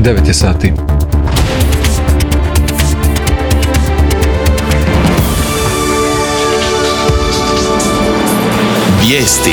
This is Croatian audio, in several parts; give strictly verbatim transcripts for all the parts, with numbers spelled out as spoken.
devet je sati. Vijesti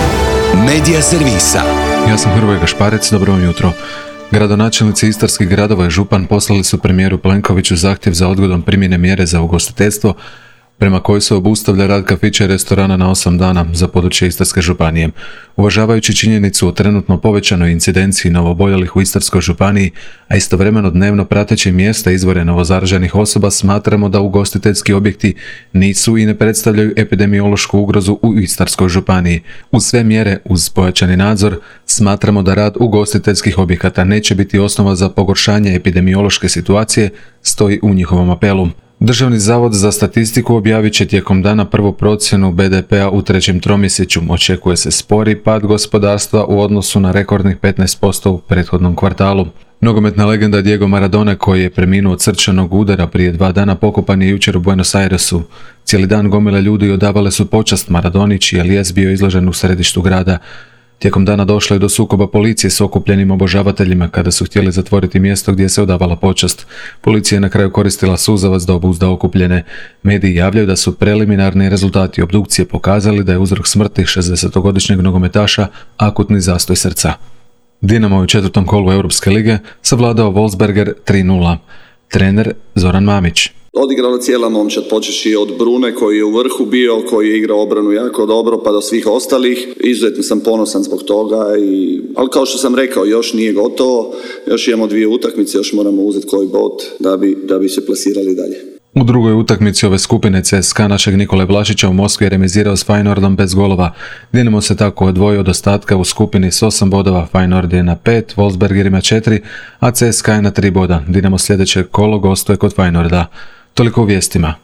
Medija servisa. Ja sam Hrvoje Gašparec, dobro vam jutro. Gradonačelnici istarskih gradova i župan poslali su premijeru Plenkoviću zahtjev za odgodom primjene mjere za ugostiteljstvo, prema kojoj se obustavlja rad kafića i restorana na osam dana za područje Istarske županije. Uvažavajući činjenicu o trenutno povećanoj incidenciji novooboljelih u Istarskoj županiji, a istovremeno dnevno prateći mjesta izvore novozaraženih osoba, smatramo da ugostiteljski objekti nisu i ne predstavljaju epidemiološku ugrozu u Istarskoj županiji. Uz sve mjere, uz pojačani nadzor, smatramo da rad ugostiteljskih objekata neće biti osnova za pogoršanje epidemiološke situacije, stoji u njihovom apelu. Državni zavod za statistiku objavit će tijekom dana prvu procjenu be de pea u trećem tromjesečju. Očekuje se spori pad gospodarstva u odnosu na rekordnih petnaest posto u prethodnom kvartalu. Nogometna legenda Diego Maradona, koji je preminuo od srčanog udara prije dva dana, pokopan je jučer u Buenos Airesu. Cijeli dan gomile ljudi odavale su počast Maradoni, čiji je lijes bio izložen u središtu grada. Tijekom dana došlo je do sukoba policije s okupljenim obožavateljima kada su htjeli zatvoriti mjesto gdje se odavala počast. Policija je na kraju koristila suzavac da obuzda okupljene. Mediji javljaju da su preliminarni rezultati obdukcije pokazali da je uzrok smrti šezdesetogodišnjeg nogometaša akutni zastoj srca. Dinamo je u četvrtom kolu Europske lige savladao Wolfsberger tri nula. Trener Zoran Mamić. Odigrala cijela momčad, počeši od Brune koji je u vrhu bio, koji je igrao obranu jako dobro, pa do svih ostalih. Izuzetno sam ponosan zbog toga, i, ali kao što sam rekao, još nije gotovo, još imamo dvije utakmice, još moramo uzeti koji bod da bi, da bi se plasirali dalje. U drugoj utakmici ove skupine ce es ka našeg Nikole Vlašića u Moskvi je remizirao s Feyenoordom bez golova. Dinamo se tako odvojio od ostatka u skupini s osam bodova, Feyenoord je na pet, Wolfsberger ima četiri, a ce es ka je na tri boda. Dinamo sljedeće kolo gostuje kod Feyenoorda. Toliko u vijestima.